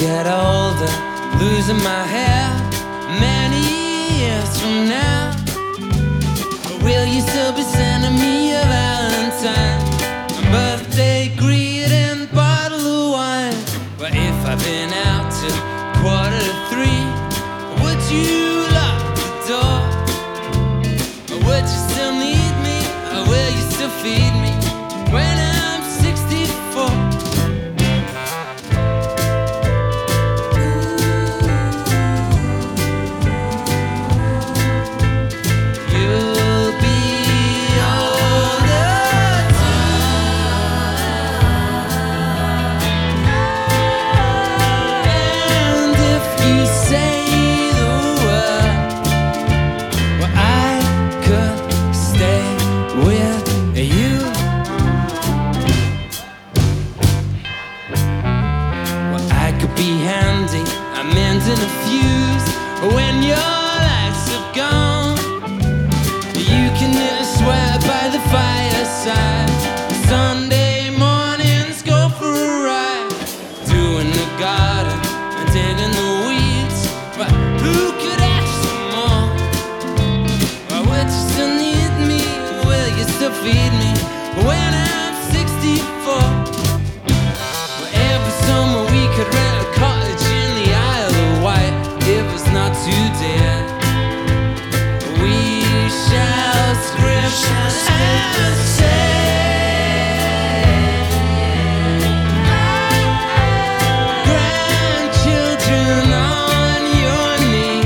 get older, losing my hair many years from now. Will you still be sending me a Valentine, a birthday greet and bottle of wine? But if I've been out till 2:45, would you lock the door? Or would you still need me? Or will you still feed me when I'm 64? Be handy, I'm mending a fuse when your lights have gone. You can knit a sweater by the fireside. Sunday mornings go for a ride, doing the garden and digging the weeds. But who could ask for more? Or would you still need me? Will you still feed me when I'm 64? Every summer we could rent a cottage in the Isle of Wight. If it's not too dear, we shall script and say, grandchildren on your knee,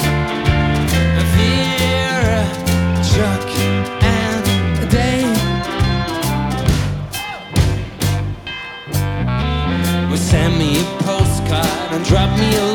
Vera, Chuck and Dave. Send me a postcard and drop me a